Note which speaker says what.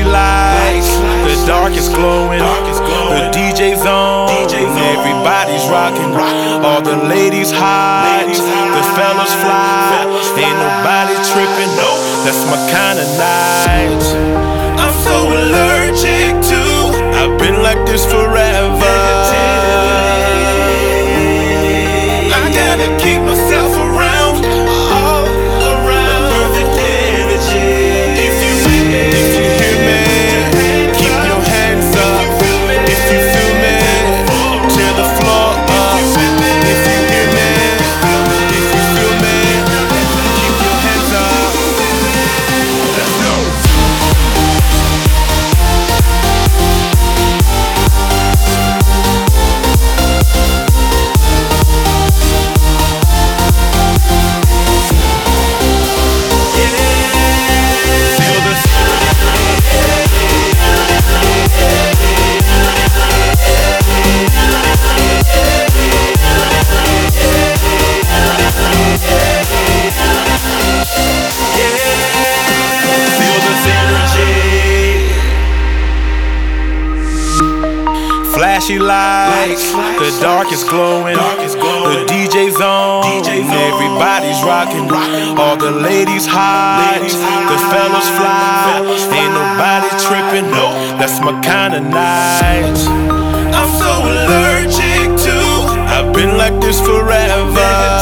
Speaker 1: lights, the dark is glowing, the DJ's on, everybody's rocking, all the ladies hot, the fellas fly, ain't nobody tripping, that's my kind of night. I'm so allergic to, I've been like this forever. I gotta keep myself around, all around perfect energy. If you hear me, keep your hands up. If you feel me, tear the floor up. If you hear me, if you feel me, keep your hands up. Let's go. Flashy lights, the dark is glowing, the DJ's on, everybody's rocking, all the ladies hot, the fellas fly, ain't nobody tripping, that's my kind of night. I'm so allergic to, I've been like this forever.